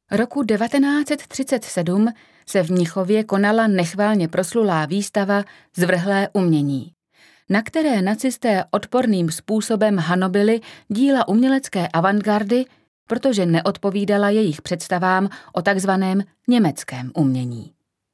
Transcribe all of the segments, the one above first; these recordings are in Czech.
Roku 1937 se v Mnichově konala nechvalně proslulá výstava Zvrhlé umění, na které nacisté odporným způsobem hanobili díla umělecké avantgardy, protože neodpovídala jejich představám o takzvaném německém umění.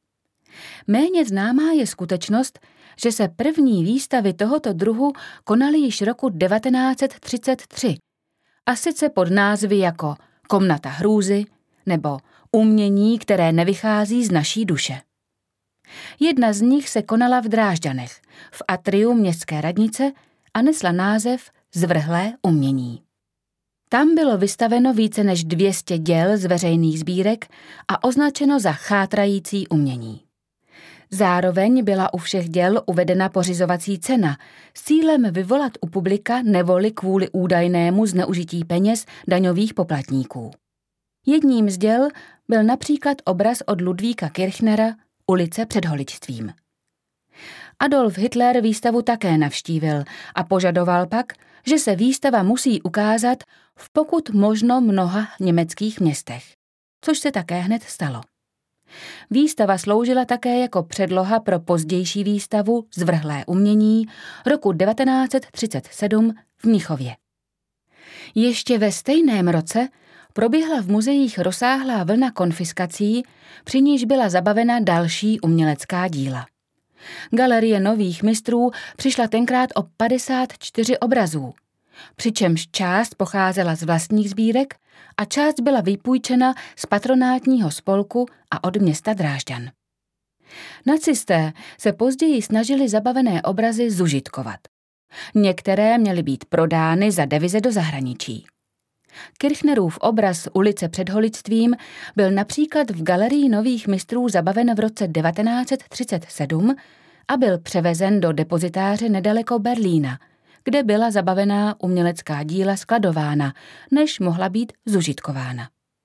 Méně známá je skutečnost, že se první výstavy tohoto druhu konaly již roku 1933, a sice pod názvy jako Komnata hrůzy nebo Umění, které nevychází z naší duše. Jedna z nich se konala v Drážďanech, v atriu městské radnice a nesla název Zvrhlé umění. Tam bylo vystaveno více než 200 děl z veřejných sbírek a označeno za chátrající umění. Zároveň byla u všech děl uvedena pořizovací cena s cílem vyvolat u publika nevoli kvůli údajnému zneužití peněz daňových poplatníků. Jedním z děl byl například obraz od Ludvíka Kirchnera Ulice před holičstvím. Adolf Hitler výstavu také navštívil a požadoval pak, že se výstava musí ukázat v pokud možno mnoha německých městech, což se také hned stalo. Výstava sloužila také jako předloha pro pozdější výstavu Zvrhlé umění roku 1937 v Mnichově. Ještě ve stejném roce proběhla v muzeích rozsáhlá vlna konfiskací, při níž byla zabavena další umělecká díla. Galerie nových mistrů přišla tenkrát o 54 obrazů, přičemž část pocházela z vlastních sbírek a část byla vypůjčena z patronátního spolku a od města Drážďan. Nacisté se později snažili zabavené obrazy zužitkovat. Některé měly být prodány za devize do zahraničí. Kirchnerův obraz Ulice před holičstvím byl například v Galerii nových mistrů zabaven v roce 1937 a byl převezen do depozitáře nedaleko Berlína, kde byla zabavená umělecká díla skladována, než mohla být zužitkována.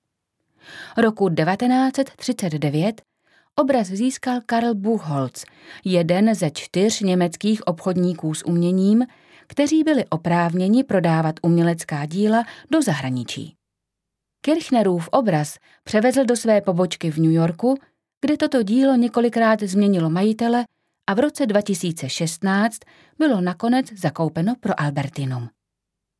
Roku 1939 obraz získal Karl Buchholz, jeden ze 4 německých obchodníků s uměním, kteří byli oprávněni prodávat umělecká díla do zahraničí. Kirchnerův obraz převezl do své pobočky v New Yorku, kde toto dílo několikrát změnilo majitele a v roce 2016 bylo nakonec zakoupeno pro Albertinum.